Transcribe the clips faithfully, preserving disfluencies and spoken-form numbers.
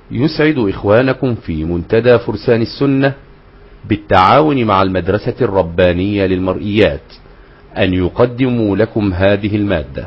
يسعد إخوانكم في منتدى فرسان السنة بالتعاون مع المدرسة الربانية للمرئيات أن يقدموا لكم هذه المادة.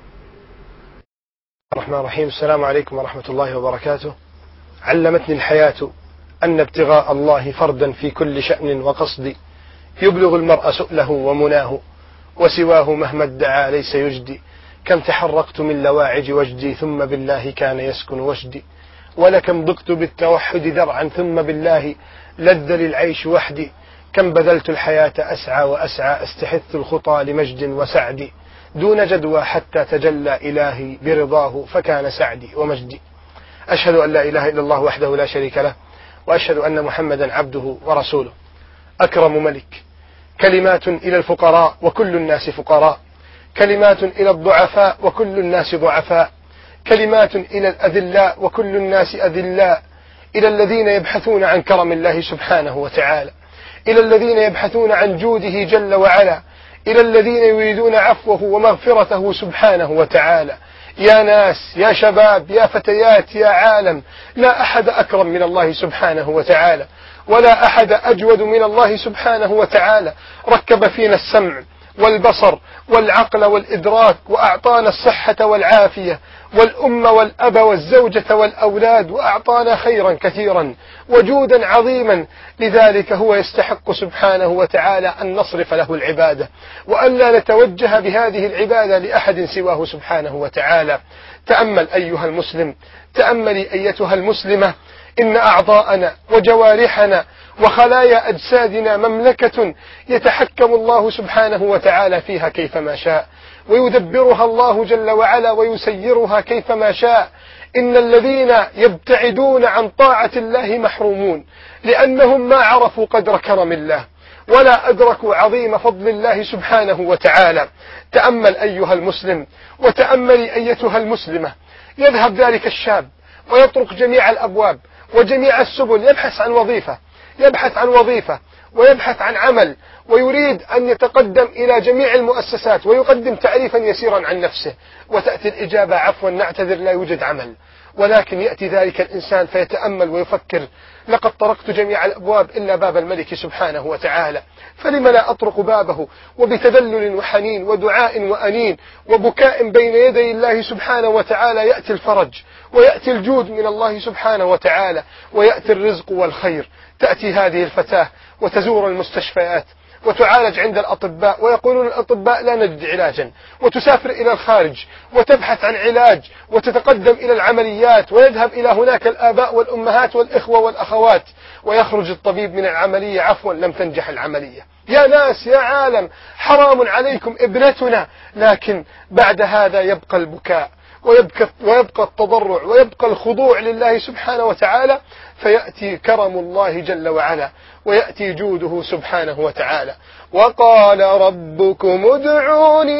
الرحمن الرحيم. السلام عليكم ورحمة الله وبركاته. علمتني الحياة أن ابتغاء الله فردا في كل شأن وقصد، يبلغ المرء سؤله ومناه، وسواه مهما ادعى ليس يجدي. كم تحرقت من لواعج وجدي، ثم بالله كان يسكن وجدي. ولكم ضقت بالتوحد ذرعا، ثم بالله لذ للعيش وحدي. كم بذلت الحياة أسعى وأسعى، استحث الخطى لمجد وسعدي. دون جدوى حتى تجلى إلهي برضاه، فكان سعدي ومجدي. أشهد أن لا إله إلا الله وحده لا شريك له، وأشهد أن محمدا عبده ورسوله. أكرم ملك. كلمات إلى الفقراء وكل الناس فقراء، كلمات إلى الضعفاء وكل الناس ضعفاء، كلمات إلى الأذلاء وكل الناس أذلاء، إلى الذين يبحثون عن كرم الله سبحانه وتعالى، إلى الذين يبحثون عن جوده جل وعلا، إلى الذين يريدون عفوه ومغفرته سبحانه وتعالى. يا ناس، يا شباب، يا فتيات، يا عالم، لا أحد أكرم من الله سبحانه وتعالى، ولا أحد أجود من الله سبحانه وتعالى. ركب فينا السمع والبصر والعقل والإدراك، وأعطانا الصحة والعافية والأم والأب والزوجة والأولاد، وأعطانا خيرا كثيرا وجودا عظيما. لذلك هو يستحق سبحانه وتعالى أن نصرف له العبادة، وأن لا نتوجه بهذه العبادة لأحد سواه سبحانه وتعالى. تأمل أيها المسلم، تأملي أيتها المسلمة، إن أعضاءنا وجوارحنا وخلايا أجسادنا مملكة يتحكم الله سبحانه وتعالى فيها كيفما شاء، ويدبرها الله جل وعلا ويسيرها كيفما شاء. إن الذين يبتعدون عن طاعة الله محرومون، لأنهم ما عرفوا قدر كرم الله ولا أدركوا عظيم فضل الله سبحانه وتعالى. تأمل أيها المسلم، وتأملي أيتها المسلمة. يذهب ذلك الشاب ويطرق جميع الأبواب وجميع السبل، يبحث عن وظيفة، يبحث عن وظيفة ويبحث عن عمل، ويريد أن يتقدم إلى جميع المؤسسات ويقدم تعريفا يسيرا عن نفسه، وتأتي الإجابة: عفوا نعتذر لا يوجد عمل. ولكن يأتي ذلك الإنسان فيتأمل ويفكر: لقد طرقت جميع الأبواب إلا باب الملك سبحانه وتعالى، فلم لا أطرق بابه؟ وبتذلل وحنين ودعاء وأنين وبكاء بين يدي الله سبحانه وتعالى يأتي الفرج، ويأتي الجود من الله سبحانه وتعالى، ويأتي الرزق والخير. تأتي هذه الفتاة وتزور المستشفيات وتعالج عند الأطباء، ويقولون الأطباء لا نجد علاجا، وتسافر إلى الخارج وتبحث عن علاج وتتقدم إلى العمليات، ويذهب إلى هناك الآباء والأمهات والإخوة والأخوات، ويخرج الطبيب من العملية: عفوا لم تنجح العملية. يا ناس، يا عالم، حرام عليكم ابنتنا. لكن بعد هذا يبقى البكاء، ويبقى, ويبقى التضرع، ويبقى الخضوع لله سبحانه وتعالى، فيأتي كرم الله جل وعلا، ويأتي جوده سبحانه وتعالى. وقال ربكم ادعوني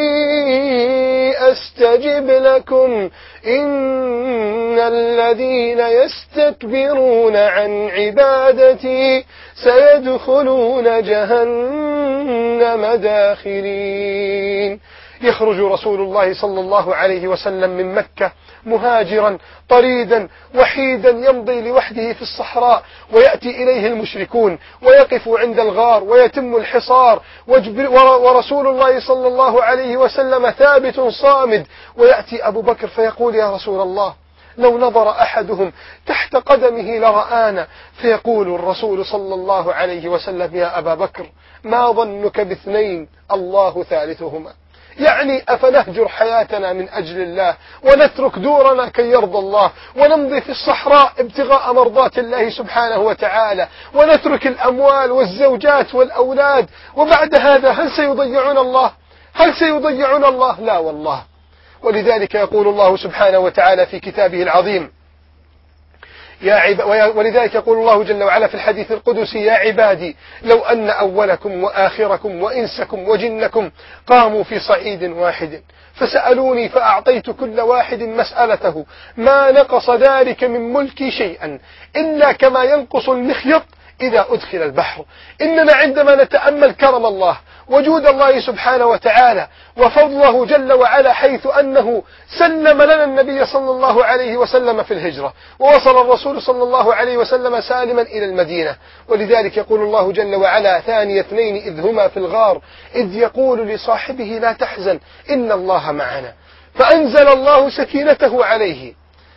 أستجب لكم إن الذين يستكبرون عن عبادتي سيدخلون جهنم داخرين. يخرج رسول الله صلى الله عليه وسلم من مكة مهاجرا طريدا وحيدا، يمضي لوحده في الصحراء، ويأتي إليه المشركون ويقفوا عند الغار ويتم الحصار، ورسول الله صلى الله عليه وسلم ثابت صامد. ويأتي أبو بكر فيقول: يا رسول الله، لو نظر أحدهم تحت قدمه لرآنا. فيقول الرسول صلى الله عليه وسلم: يا أبا بكر، ما ظنك باثنين الله ثالثهما؟ يعني أفنهجر حياتنا من أجل الله ونترك دورنا كي يرضى الله، ونمضي في الصحراء ابتغاء مرضات الله سبحانه وتعالى، ونترك الأموال والزوجات والأولاد، وبعد هذا هل سيضيعون الله؟ هل سيضيعون الله؟ لا والله. ولذلك يقول الله سبحانه وتعالى في كتابه العظيم: يا عب... ولذلك يقول الله جل وعلا في الحديث القدسي: يا عبادي لو أن أولكم وآخركم وإنسكم وجنكم قاموا في صعيد واحد فسألوني فأعطيت كل واحد مسألته ما نقص ذلك من ملكي شيئا إلا كما ينقص المخيط إذا أدخل البحر. إننا عندما نتأمل كرم الله وجود الله سبحانه وتعالى وفضله جل وعلا، حيث أنه سلم لنا النبي صلى الله عليه وسلم في الهجرة، ووصل الرسول صلى الله عليه وسلم سالما إلى المدينة. ولذلك يقول الله جل وعلا: ثاني اثنين إذ هما في الغار إذ يقول لصاحبه لا تحزن إن الله معنا، فأنزل الله سكينته عليه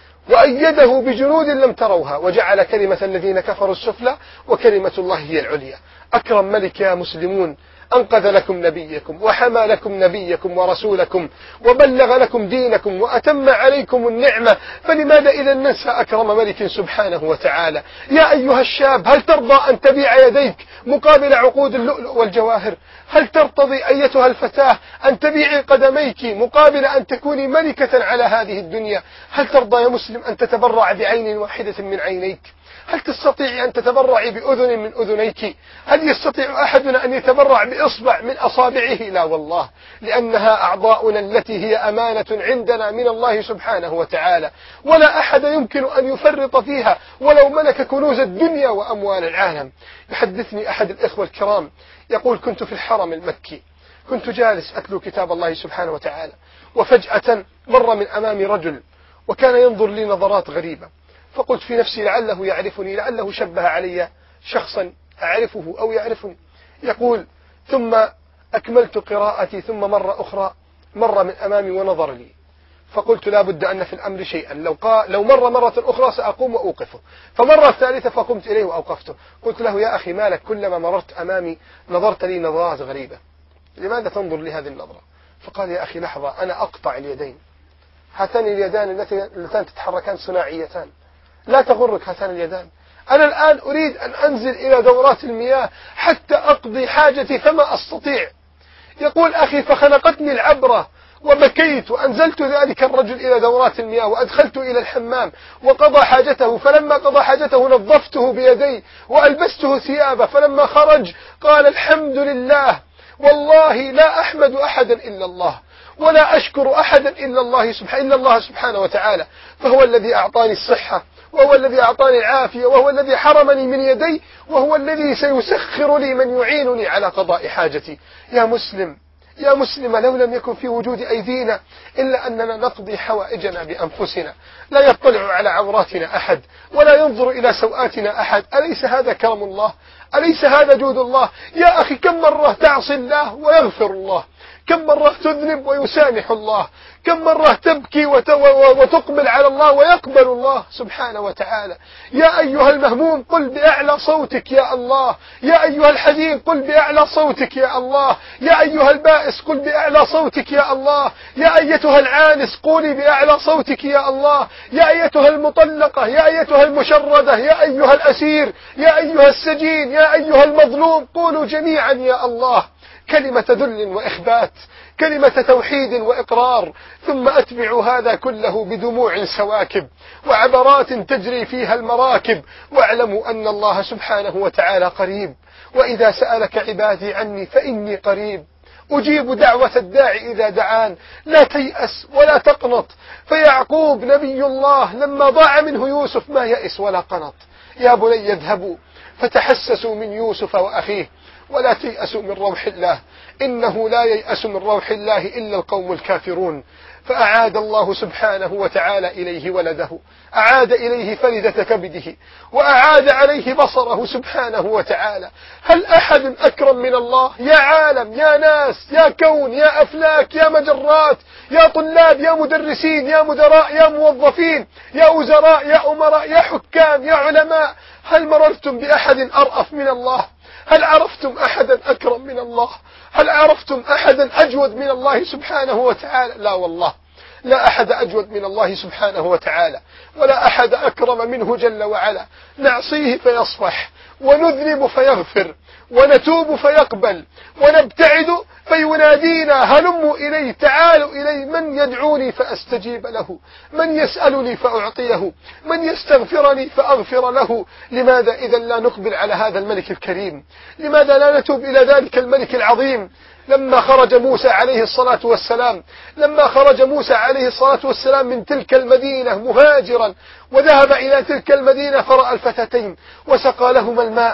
وأيده بجنود لم تروها وجعل كلمة الذين كفروا السفلى وكلمة الله هي العليا. أكرم ملك يا مسلمون أنقذ لكم نبيكم وحمى لكم نبيكم ورسولكم وبلغ لكم دينكم وأتم عليكم النعمة، فلماذا إذا ننسى أكرم ملك سبحانه وتعالى؟ يا أيها الشاب، هل ترضى أن تبيع يديك مقابل عقود اللؤلؤ والجواهر؟ هل ترتضي أيتها الفتاة أن تبيعي قدميك مقابل أن تكوني ملكة على هذه الدنيا؟ هل ترضى يا مسلم أن تتبرع بعين واحدة من عينيك؟ هل تستطيع أن تتبرع بأذن من أذنيك؟ هل يستطيع أحدنا أن يتبرع بإصبع من أصابعه؟ لا والله، لأنها أعضاؤنا التي هي أمانة عندنا من الله سبحانه وتعالى، ولا أحد يمكن أن يفرط فيها ولو ملك كنوز الدنيا وأموال العالم. يحدثني أحد الإخوة الكرام يقول: كنت في الحرم المكي، كنت جالس أتلو كتاب الله سبحانه وتعالى، وفجأة مر من أمامي رجل وكان ينظر لي نظرات غريبة، فقلت في نفسي لعله يعرفني، لعله شبه علي شخصا أعرفه أو يعرفني. يقول: ثم أكملت قراءتي، ثم مرة أخرى مر من أمامي ونظر لي، فقلت لا بد أن في الأمر شيئا، لو, قال لو مر مرة أخرى سأقوم وأوقفه. فمرة الثالثة فقمت إليه وأوقفته. قلت له: يا أخي مالك كلما مررت أمامي نظرت لي نظرات غريبة، لماذا تنظر لي هذه النظرة؟ فقال: يا أخي لحظة، أنا أقطع اليدين، هاتان اليدان اللتان تتحركان صناعيتان، لا تغرك هاتان اليدان. أنا الآن أريد أن أنزل إلى دورات المياه حتى أقضي حاجتي فما أستطيع. يقول: أخي فخنقتني العبرة وبكيت، وأنزلت ذلك الرجل إلى دورات المياه وأدخلت إلى الحمام وقضى حاجته، فلما قضى حاجته نظفته بيدي وألبسته ثيابه، فلما خرج قال: الحمد لله، والله لا أحمد أحدا إلا الله ولا أشكر أحدا إلا الله سبحانه إلا الله سبحانه وتعالى، فهو الذي أعطاني الصحة، وهو الذي أعطاني العافية، وهو الذي حرمني من يدي، وهو الذي سيسخر لي من يعينني على قضاء حاجتي. يا مسلم يا مسلم، لو لم يكن في وجود أيدينا إلا أننا نقضي حوائجنا بأنفسنا، لا يطلع على عوراتنا أحد ولا ينظر إلى سوآتنا أحد. أليس هذا كرم الله؟ أليس هذا جود الله؟ يا أخي كم مرة تعصي الله ويغفر الله، كم مرة تذنب ويسامح الله، كم مرة تبكي وتقبل على الله ويقبل الله سبحانه وتعالى. يا أيها المهموم قل بأعلى صوتك يا الله، يا أيها الحزين قل بأعلى صوتك يا الله، يا أيها البائس قل بأعلى صوتك يا الله، يا أيتها العانس قولي بأعلى صوتك يا الله، يا أيتها المطلقة، يا أيتها المشردة، يا أيها الأسير، يا أيها السجين، يا أيها المظلوم، قولوا جميعا يا الله، كلمة ذل وإخبات، كلمة توحيد وإقرار، ثم أتبعوا هذا كله بدموع سواكب وعبرات تجري فيها المراكب، واعلموا أن الله سبحانه وتعالى قريب، وإذا سألك عبادي عني فإني قريب أجيب دعوة الداعي إذا دعان، لا تيأس ولا تقنط. فيعقوب نبي الله لما ضاع منه يوسف ما يأس ولا قنط. يا بني اذهبوا فتحسسوا من يوسف وأخيه ولا تيأسوا من روح الله، إنه لا ييأس من روح الله إلا القوم الكافرون. فأعاد الله سبحانه وتعالى إليه ولده، أعاد إليه فلذة كبده، وأعاد عليه بصره سبحانه وتعالى. هل أحد أكرم من الله؟ يا عالم، يا ناس، يا كون، يا أفلاك، يا مجرات، يا طلاب، يا مدرسين، يا مدراء، يا موظفين، يا وزراء، يا أمراء، يا حكام، يا علماء، هل مررتم بأحد أرأف من الله؟ هل عرفتم أحدا أكرم من الله؟ هل عرفتم أحدا أجود من الله سبحانه وتعالى؟ لا والله، لا أحد أجود من الله سبحانه وتعالى، ولا أحد أكرم منه جل وعلا. نعصيه فيصفح، ونذنب فيغفر، ونتوب فيقبل، ونبتعد فينادينا هلموا إلي، تعالوا إلي، من يدعوني فأستجيب له، من يسألني فأعطيه، من يستغفرني فأغفر له. لماذا إذا لا نقبل على هذا الملك الكريم؟ لماذا لا نتوب إلى ذلك الملك العظيم؟ لما خرج موسى عليه الصلاة والسلام لما خرج موسى عليه الصلاة والسلام من تلك المدينة مهاجرا، وذهب إلى تلك المدينة فرأى الفتاتين وسقى لهما الماء،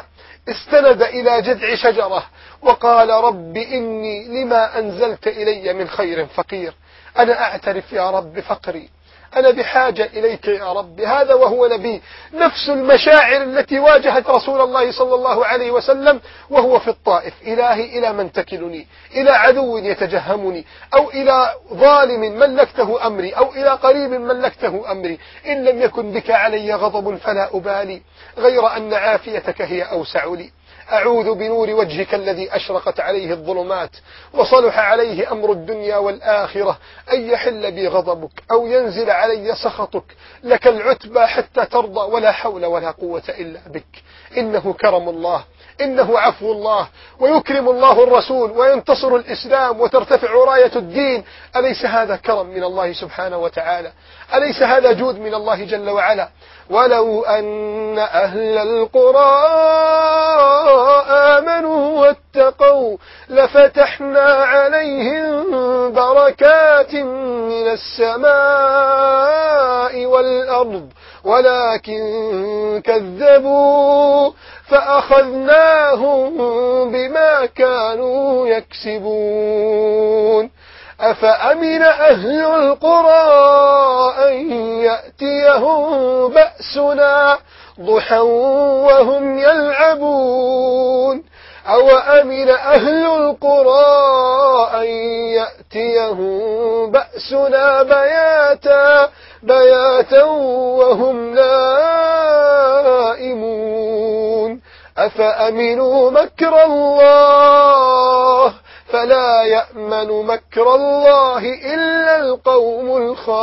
استند إلى جذع شجرة وقال رب إني لما أنزلت إلي من خير فقير. أنا أعترف يا رب فقري، أنا بحاجة إليك يا رب. هذا وهو نبي. نفس المشاعر التي واجهت رسول الله صلى الله عليه وسلم وهو في الطائف. إلهي إلى من تكلني؟ إلى عدو يتجهمني، أو إلى ظالم ملكته أمري، أو إلى قريب ملكته أمري؟ إن لم يكن بك علي غضب فلا أبالي، غير أن عافيتك هي أوسع لي. أعوذ بنور وجهك الذي أشرقت عليه الظلمات وصلح عليه أمر الدنيا والآخرة أن يحل بي غضبك أو ينزل علي سخطك. لك العتبى حتى ترضى، ولا حول ولا قوة إلا بك. إنه كرم الله، إنه عفو الله، ويكرم الله الرسول وينتصر الإسلام وترتفع راية الدين. أليس هذا كرم من الله سبحانه وتعالى؟ أليس هذا جود من الله جل وعلا؟ ولو أن أهل القرى آمنوا واتقوا لفتحنا عليهم بركات من السماء والأرض ولكن كذبوا فأخذناهم بما كانوا يكسبون. أفأمن أهل القرى أن يأتيهم بأسنا ضحى وهم يلعبون، أو أمن أهل القرى أن يأتيهم بأسنا بياتا بياتا وهم نائمون. أفأمنوا مكر الله فلا يأمن مكر الله إلا القوم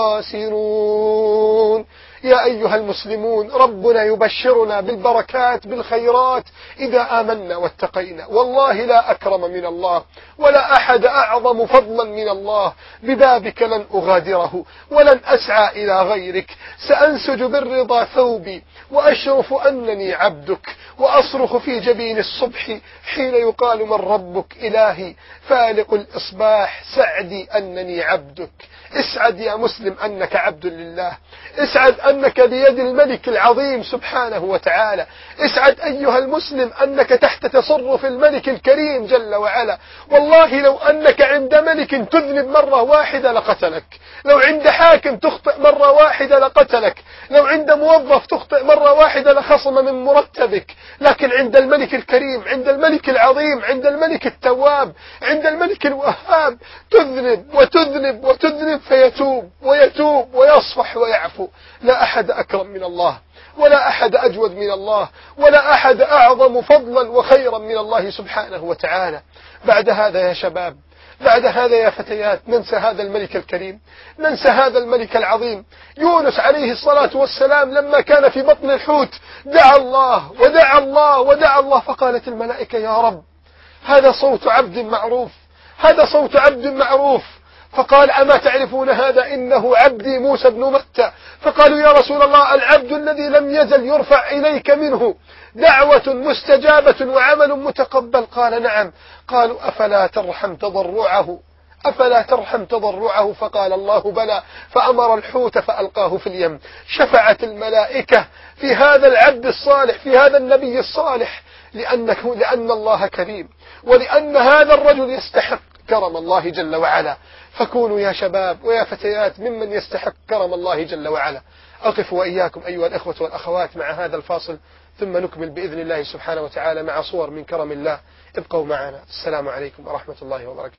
الخاسرون. يا أيها المسلمون، ربنا يبشرنا بالبركات بالخيرات إذا آمنا واتقينا. والله لا أكرم من الله ولا أحد أعظم فضلا من الله. ببابك لن أغادره ولن أسعى إلى غيرك. سأنسج بالرضا ثوبي وأشرف أنني عبدك، وأصرخ في جبين الصبح حين يقال من ربك. إلهي فالق الإصباح سعدي أنني عبدك. اسعد يا مسلم أنك عبد لله، اسعد أنك بيد الملك العظيم سبحانه وتعالى، اسعد أيها المسلم أنك تحت تصرف الملك الكريم جل وعلا. والله لو أنك عند ملك تذنب مرة واحدة لقتلك، لو عند حاكم تخطئ مرة واحدة لقتلك، لو عند موظف تخطئ مرة واحدة لخصم من مرتبك. لكن عند الملك الكريم، عند الملك العظيم، عند الملك التواب، عند الملك الوهاب تذنب وتذنب وتذنب فيتوب ويتوب ويصفح ويعفو. لا أحد أكرم من الله، ولا أحد أجود من الله، ولا أحد أعظم فضلا وخيرا من الله سبحانه وتعالى. بعد هذا يا شباب، بعد هذا يا فتيات، ننسى هذا الملك الكريم، ننسى هذا الملك العظيم. يونس عليه الصلاة والسلام لما كان في بطن الحوت دعا الله ودعا الله ودعا الله، فقالت الملائكة يا رب هذا صوت عبد معروف، هذا صوت عبد معروف. فقال أما تعرفون هذا؟ إنه عبدي موسى بن متى. فقالوا يا رسول الله العبد الذي لم يزل يرفع إليك منه دعوة مستجابة وعمل متقبل. قال نعم. قالوا أفلا ترحم تضرعه، أفلا ترحم تضرعه؟ فقال الله بلى. فأمر الحوت فألقاه في اليم. شفعت الملائكة في هذا العبد الصالح، في هذا النبي الصالح، لأنه لأن الله كريم، ولأن هذا الرجل يستحق كرم الله جل وعلا. فكونوا يا شباب ويا فتيات ممن يستحق كرم الله جل وعلا. أقف وإياكم أيها الأخوة والأخوات مع هذا الفاصل، ثم نكمل بإذن الله سبحانه وتعالى مع صور من كرم الله. ابقوا معنا. السلام عليكم ورحمة الله وبركاته.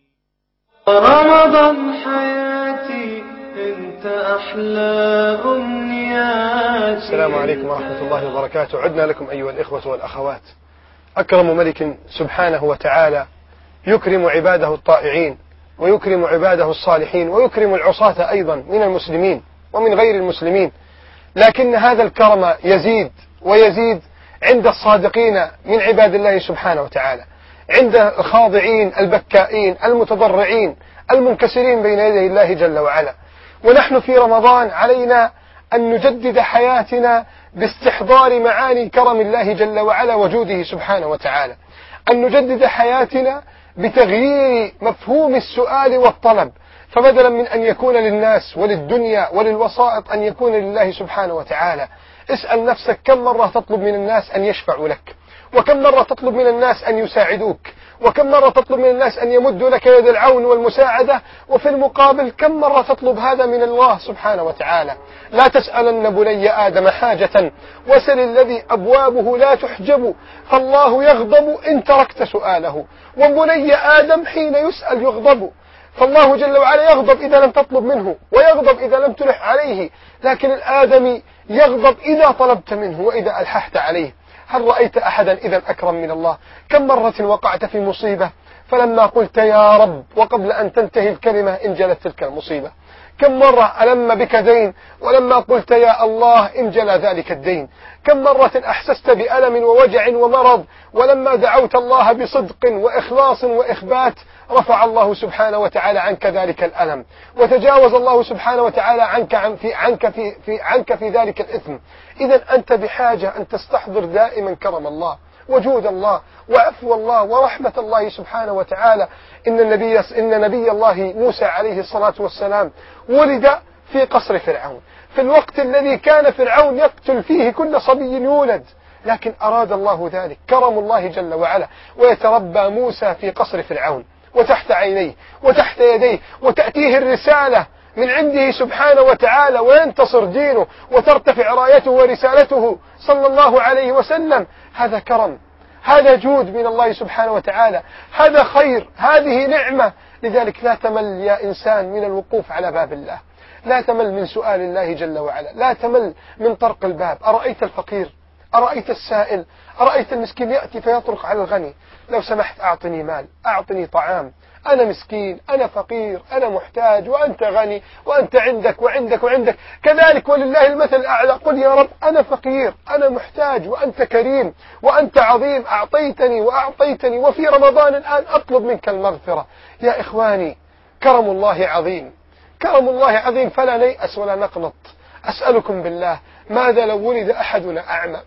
رمضان حياتي انت أحلى أمنياتي. السلام عليكم ورحمة الله وبركاته. عدنا لكم أيها الإخوة والأخوات. أكرم ملك سبحانه وتعالى يكرم عباده الطائعين، ويكرم عباده الصالحين، ويكرم العصاة أيضا من المسلمين ومن غير المسلمين. لكن هذا الكرم يزيد ويزيد عند الصادقين من عباد الله سبحانه وتعالى، عند الخاضعين البكائين المتضرعين المنكسرين بين يدي الله جل وعلا. ونحن في رمضان علينا أن نجدد حياتنا باستحضار معاني كرم الله جل وعلا وجوده سبحانه وتعالى، أن نجدد حياتنا بتغيير مفهوم السؤال والطلب، فبدلا من أن يكون للناس وللدنيا وللوسائط أن يكون لله سبحانه وتعالى. اسأل نفسك كم مرة تطلب من الناس أن يشفعوا لك، وكم مرة تطلب من الناس أن يساعدوك، وكم مرة تطلب من الناس أن يمدوا لك يد العون والمساعدة، وفي المقابل كم مرة تطلب هذا من الله سبحانه وتعالى. لا تسألن بني آدم حاجة وسل الذي أبوابه لا تحجب، فالله يغضب إن تركت سؤاله، وبني آدم حين يسأل يغضب. فالله جل وعلا يغضب إذا لم تطلب منه، ويغضب إذا لم تلح عليه، لكن الآدمي يغضب إذا طلبت منه وإذا ألححت عليه. هل رأيت أحدا إذا أكرم من الله؟ كم مرة وقعت في مصيبة فلما قلت يا رب وقبل أن تنتهي الكلمة انجلت تلك المصيبة؟ كم مرة ألم بك دين ولما قلت يا الله انجلى ذلك الدين؟ كم مرة أحسست بألم ووجع ومرض ولما دعوت الله بصدق وإخلاص وإخبات رفع الله سبحانه وتعالى عنك ذلك الألم، وتجاوز الله سبحانه وتعالى عنك عن في عنك في في عنك في ذلك الإثم. إذا أنت بحاجة أن تستحضر دائما كرم الله وجود الله وعفو الله ورحمة الله سبحانه وتعالى. إن النبي إن نبي الله موسى عليه الصلاة والسلام ولد في قصر فرعون في الوقت الذي كان فرعون يقتل فيه كل صبي يولد، لكن أراد الله ذلك، كرم الله جل وعلا، ويتربى موسى في قصر فرعون وتحت عينيه وتحت يديه، وتأتيه الرسالة من عنده سبحانه وتعالى، وينتصر دينه وترتفع رايته ورسالته صلى الله عليه وسلم. هذا كرم، هذا جود من الله سبحانه وتعالى، هذا خير، هذه نعمة. لذلك لا تمل يا إنسان من الوقوف على باب الله، لا تمل من سؤال الله جل وعلا، لا تمل من طرق الباب. أرأيت الفقير، أرأيت السائل، أرأيت المسكين يأتي فيطرق على الغني، لو سمحت أعطني مال، أعطني طعام، أنا مسكين، أنا فقير، أنا محتاج، وأنت غني، وأنت عندك وعندك وعندك. كذلك ولله المثل الأعلى، قل يا رب أنا فقير، أنا محتاج، وأنت كريم، وأنت عظيم، أعطيتني وأعطيتني، وفي رمضان الآن أطلب منك المغفرة. يا إخواني كرم الله عظيم، كرم الله عظيم، فلا نيأس ولا نقنط. أسألكم بالله، ماذا لو ولد أحدنا أعمى؟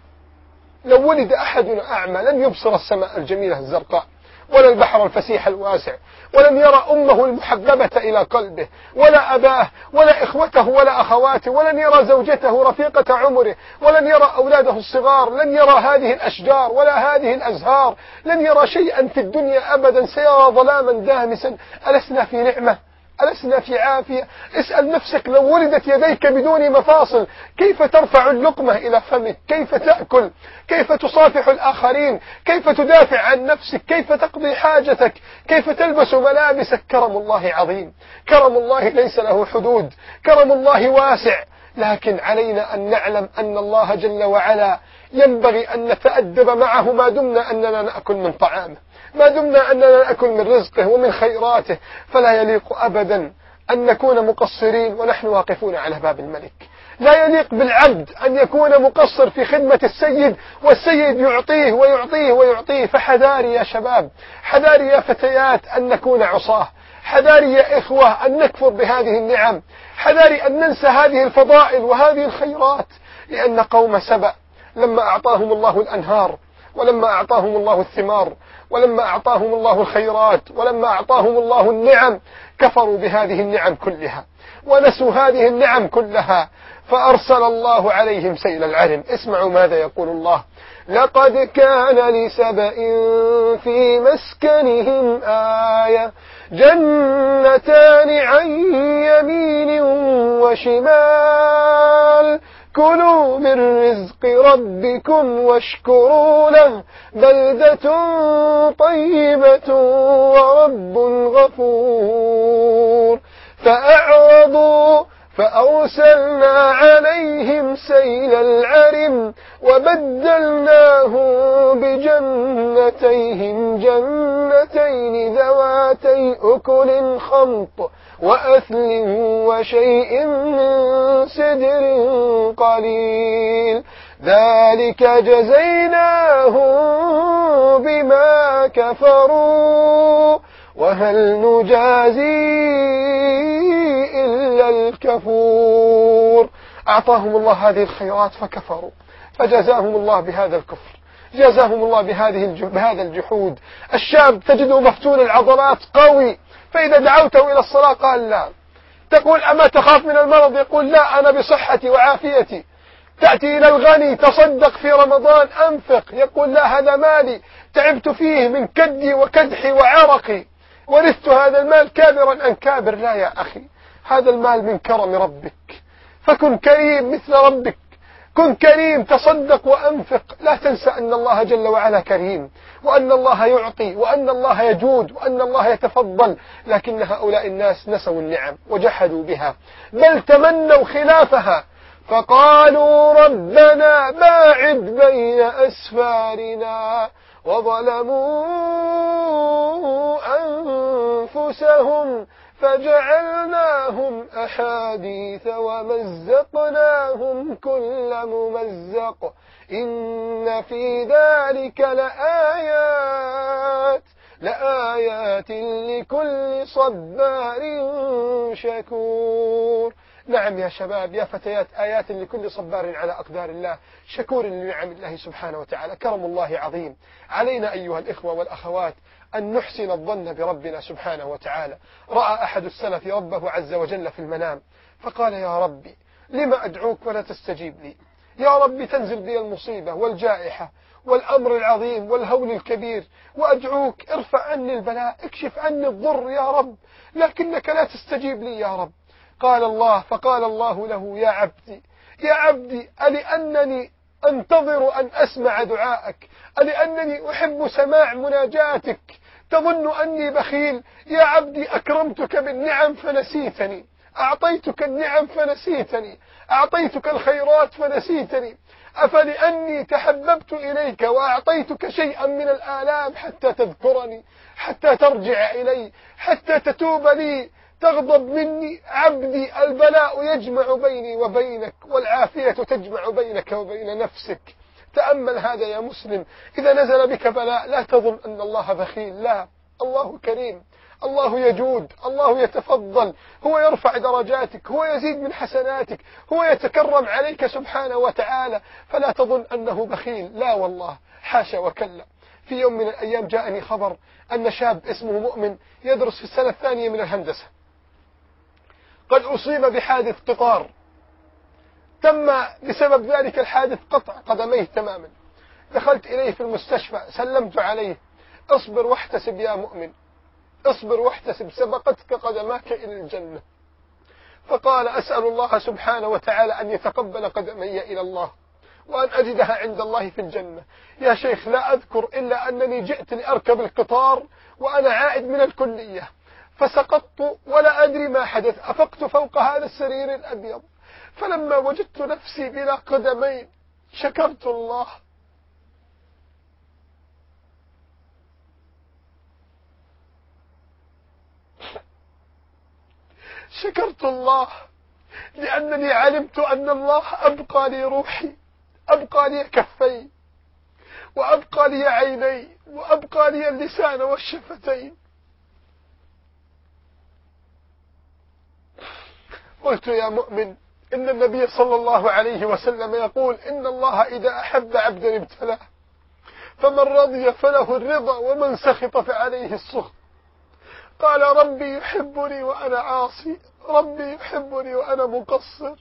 لو ولد أحدنا أعمى لم يبصر السماء الجميلة الزرقاء ولا البحر الفسيح الواسع، ولم يرى أمه المحببة إلى قلبه، ولا أباه، ولا إخوته، ولا أخواته، ولن يرى زوجته رفيقة عمره، ولن يرى أولاده الصغار، لن يرى هذه الأشجار ولا هذه الأزهار، لن يرى شيئا في الدنيا أبدا، سيرى ظلاما دامسا. ألسنا في نعمة؟ ألسنا في عافية؟ اسأل نفسك، لو ولدت يديك بدون مفاصل كيف ترفع اللقمة إلى فمك؟ كيف تأكل؟ كيف تصافح الآخرين؟ كيف تدافع عن نفسك؟ كيف تقضي حاجتك؟ كيف تلبس ملابسك؟ كرم الله عظيم، كرم الله ليس له حدود، كرم الله واسع. لكن علينا أن نعلم أن الله جل وعلا ينبغي أن نتأدب معه ما دمنا أننا نأكل من طعامه، ما دمنا أننا نأكل من رزقه ومن خيراته. فلا يليق أبدا أن نكون مقصرين ونحن واقفون على باب الملك. لا يليق بالعبد أن يكون مقصر في خدمة السيد والسيد يعطيه ويعطيه ويعطيه. فحذاري يا شباب، حذاري يا فتيات أن نكون عصاه، حذاري يا إخوة أن نكفر بهذه النعم، حذاري أن ننسى هذه الفضائل وهذه الخيرات. لأن قوم سبأ لما أعطاهم الله الأنهار، ولما أعطاهم الله الثمار، ولما أعطاهم الله الخيرات، ولما أعطاهم الله النعم، كفروا بهذه النعم كلها ونسوا هذه النعم كلها، فأرسل الله عليهم سيل العرم. اسمعوا ماذا يقول الله: لقد كان لسبأ في مسكنهم آية، جنتان عن يمين وشمال، كلوا من رزق ربكم واشكروا له، بلدة طيبة ورب غفور. فأعرضوا فأرسلنا عليهم سيل العرم، وبدلناهم بجنتيهم جنتين ذواتي أكل خمط وأثل وشيء من سدر قليل، ذلك جزيناهم بما كفروا، وهل نجازي إلا الكفور. أعطاهم الله هذه الخيرات فكفروا، فجزاهم الله بهذا الكفر، جزاهم الله بهذه بهذا الجحود. الشاب تجده مفتول العضلات قوي، فإذا دعوته إلى الصلاة قال لا. تقول أما تخاف من المرض؟ يقول لا، أنا بصحتي وعافيتي. تأتي إلى الغني تصدق في رمضان أنفق، يقول لا هذا مالي تعبت فيه من كدي وكدحي وعرقي ورثت هذا المال كابرا أن كابر. لا يا أخي، هذا المال من كرم ربك، فكن كريم مثل ربك، كن كريم، تصدق وأنفق. لا تنسى أن الله جل وعلا كريم، وأن الله يعطي، وأن الله يجود، وأن الله يتفضل. لكن هؤلاء الناس نسوا النعم وجحدوا بها، بل تمنوا خلافها، فقالوا ربنا باعد بين أسفارنا وظلموا أنفسهم فجعلناهم أحاديث ومزقناهم كل ممزق إن في ذلك لآيات لآيات لكل صبار شكور. نعم يا شباب يا فتيات، آيات لكل صبار على أقدار الله، شكور لنعم الله سبحانه وتعالى. كرم الله عظيم علينا أيها الإخوة والأخوات أن نحسن الظن بربنا سبحانه وتعالى. رأى أحد السلف ربه عز وجل في المنام فقال يا ربي لما أدعوك ولا تستجيب لي؟ يا ربي تنزل بي المصيبة والجائحة والأمر العظيم والهول الكبير وأدعوك ارفع عني البلاء، اكشف عني الضر يا رب، لكنك لا تستجيب لي يا رب. قال الله فقال الله له يا عبدي يا عبدي ألأنني أنتظر أن أسمع دعاءك، ألأنني أحب سماع مناجاتك تظن أني بخيل؟ يا عبدي أكرمتك بالنعم فنسيتني، أعطيتك النعم فنسيتني، أعطيتك الخيرات فنسيتني، أفلأني تحببت إليك وأعطيتك شيئا من الآلام حتى تذكرني، حتى ترجع إلي، حتى تتوب لي، تغضب مني؟ عبدي البلاء يجمع بيني وبينك والعافية تجمع بينك وبين نفسك. تأمل هذا يا مسلم، إذا نزل بك بلاء لا تظن أن الله بخيل، لا، الله كريم، الله يجود، الله يتفضل، هو يرفع درجاتك، هو يزيد من حسناتك، هو يتكرم عليك سبحانه وتعالى، فلا تظن أنه بخيل، لا والله، حاشا وكلا. في يوم من الأيام جاءني خبر أن شاب اسمه مؤمن يدرس في السنة الثانية من الهندسة قد أصيب بحادث قطار، تم بسبب ذلك الحادث قطع قدميه تماما. دخلت إليه في المستشفى سلمت عليه، اصبر واحتسب يا مؤمن، اصبر واحتسب، سبقتك قدماك إلى الجنة. فقال أسأل الله سبحانه وتعالى أن يتقبل قدمي إلى الله وأن أجدها عند الله في الجنة. يا شيخ لا أذكر إلا أنني جئت لأركب القطار وأنا عائد من الكلية فسقطت ولا أدري ما حدث، أفقت فوق هذا السرير الأبيض، فلما وجدت نفسي بلا قدمين شكرت الله. شكرت الله لأنني علمت أن الله أبقى لي روحي، أبقى لي كفي، وأبقى لي عيني، وأبقى لي اللسان والشفتين. قلت يا مؤمن إن النبي صلى الله عليه وسلم يقول إن الله إذا أحب عبدا ابتلاه، فمن رضي فله الرضا ومن سخط فعليه السخط. قال ربي يحبني وأنا عاصي، ربي يحبني وأنا مقصر،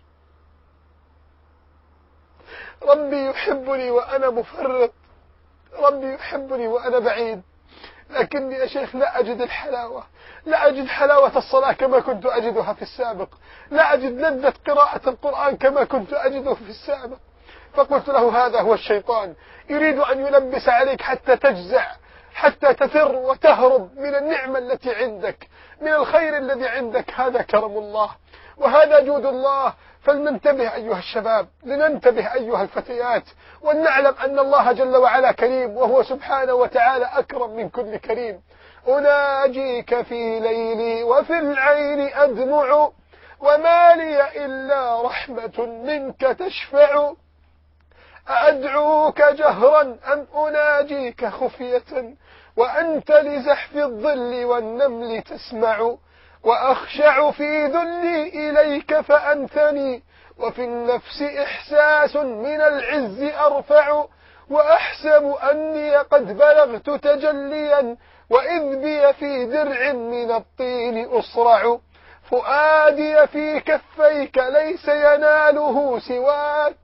ربي يحبني وأنا مفرط، ربي يحبني وأنا بعيد. لكني يا شيخ لا أجد الحلاوة، لا أجد حلاوة الصلاة كما كنت أجدها في السابق، لا أجد لذة قراءة القرآن كما كنت أجده في السابق. فقلت له هذا هو الشيطان يريد أن يلبس عليك حتى تجزع، حتى تفر وتهرب من النعمة التي عندك، من الخير الذي عندك. هذا كرم الله وهذا جود الله. فلننتبه أيها الشباب، لننتبه أيها الفتيات، ولنعلم أن الله جل وعلا كريم، وهو سبحانه وتعالى أكرم من كل كريم. أناجيك في ليلي وفي العين أدمع، وما لي إلا رحمة منك تشفع. أدعوك جهرا أم أناجيك خفية، وأنت لزحف الظل والنمل تسمع. وأخشع في ذلي إليك فأنثني، وفي النفس إحساس من العز أرفع. وأحسب أني قد بلغت تجليا، وإذ بي في درع من الطين أصرع. فؤادي في كفيك ليس يناله سواك،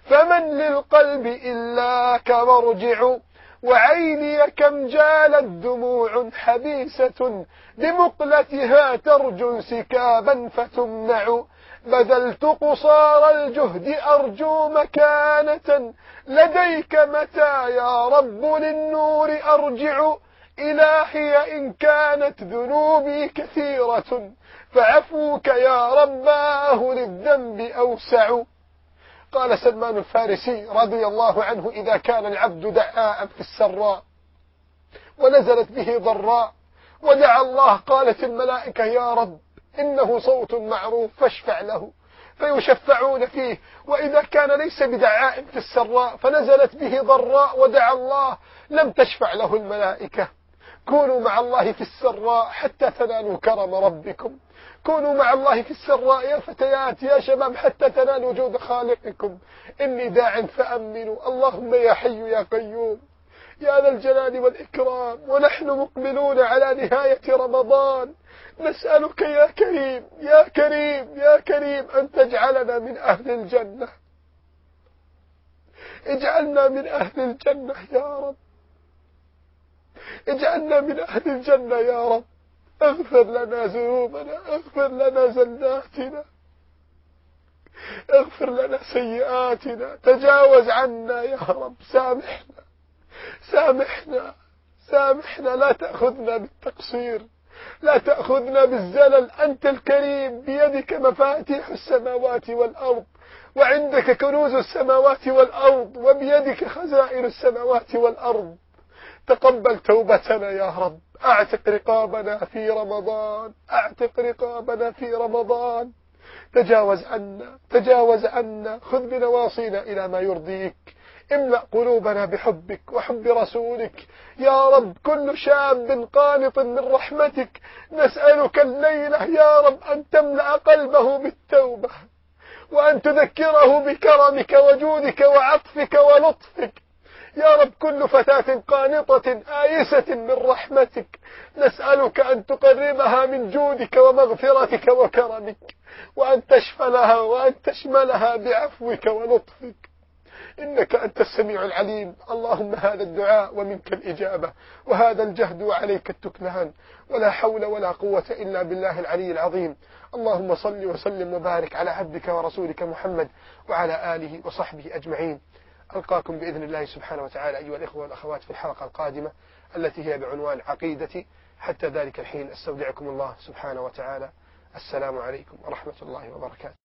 فمن للقلب إلاك مرجع. وعيني كم جالت دموع حبيسة بمقلتها ترجو انسكابا فتمنع. بذلت قصار الجهد أرجو مكانة لديك متى يا رب للنور أرجع. إلهي إن كانت ذنوبي كثيرة فعفوك يا رباه للذنب أوسع. قال سلمان الفارسي رضي الله عنه: إذا كان العبد دعاء في السراء ونزلت به ضراء ودعا الله قالت الملائكة: يا رب إنه صوت معروف فاشفع له، فيشفعون فيه. وإذا كان ليس بدعاء في السراء فنزلت به ضراء ودعا الله لم تشفع له الملائكة. كونوا مع الله في السراء حتى تنالوا كرم ربكم. كونوا مع الله في السراء يا فتيات يا شباب حتى تنالوا وجود خالقكم. إني داع فأمنوا. اللهم يا حي يا قيوم يا ذا الجلال والإكرام، ونحن مقبلون على نهاية رمضان، نسألك يا كريم يا كريم يا كريم أن تجعلنا من أهل الجنة. اجعلنا من أهل الجنة يا رب، اجعلنا من أهل الجنة يا رب. اغفر لنا ذنوبنا، اغفر لنا زلاتنا، اغفر لنا سيئاتنا، تجاوز عنا يا رب. سامحنا سامحنا سامحنا، لا تأخذنا بالتقصير، لا تأخذنا بالزلل. أنت الكريم بيدك مفاتيح السماوات والأرض، وعندك كنوز السماوات والأرض، وبيدك خزائن السماوات والأرض. تقبل توبتنا يا رب. اعتق رقابنا في رمضان، اعتق رقابنا في رمضان. تجاوز عنا تجاوز عنا، خذ بنواصينا إلى ما يرضيك. املأ قلوبنا بحبك وحب رسولك يا رب. كل شاب قانط من رحمتك نسألك الليلة يا رب أن تملأ قلبه بالتوبة، وأن تذكره بكرمك وجودك وعطفك ولطفك يا رب. كل فتاة قانطة آيسة من رحمتك نسألك أن تقربها من جودك ومغفرتك وكرمك، وأن تشملها وأن تشملها بعفوك ولطفك، إنك أنت السميع العليم. اللهم هذا الدعاء ومنك الإجابة، وهذا الجهد وعليك التكلان، ولا حول ولا قوة إلا بالله العلي العظيم. اللهم صل وسلم وبارك على عبدك ورسولك محمد وعلى آله وصحبه أجمعين. ألقاكم بإذن الله سبحانه وتعالى أيها الإخوة والأخوات في الحلقة القادمة التي هي بعنوان عقيدتي. حتى ذلك الحين أستودعكم الله سبحانه وتعالى. السلام عليكم ورحمة الله وبركاته.